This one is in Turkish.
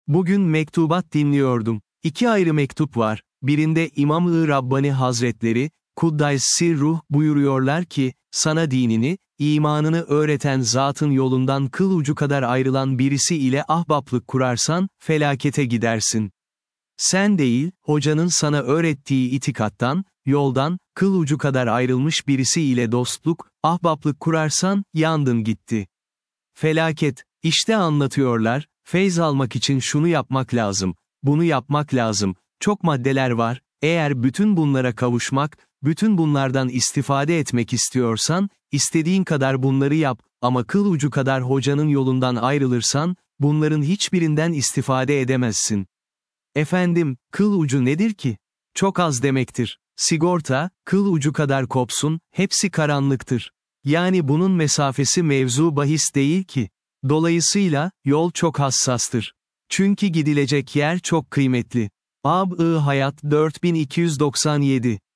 Bugün mektubat dinliyordum. İki ayrı mektup var. Birinde İmam-ı Rabbani Hazretleri, Kuddais Sirruh buyuruyorlar ki, sana dinini, imanını öğreten zatın yolundan kıl ucu kadar ayrılan birisi ile ahbaplık kurarsan, felakete gidersin. Sen değil, hocanın sana öğrettiği itikattan, yoldan, kıl ucu kadar ayrılmış birisi ile dostluk, ahbaplık kurarsan, yandın gitti. Felaket, işte anlatıyorlar, feyz almak için şunu yapmak lazım, bunu yapmak lazım, çok maddeler var, eğer bütün bunlara kavuşmak, bütün bunlardan istifade etmek istiyorsan, istediğin kadar bunları yap, ama kıl ucu kadar hocanın yolundan ayrılırsan, bunların hiçbirinden istifade edemezsin. Efendim, kıl ucu nedir ki? Çok az demektir. Sigorta, kıl ucu kadar kopsun, hepsi karanlıktır. Yani bunun mesafesi mevzu bahis değil ki. Dolayısıyla, yol çok hassastır. Çünkü gidilecek yer çok kıymetli. Ab-ı Hayat 4297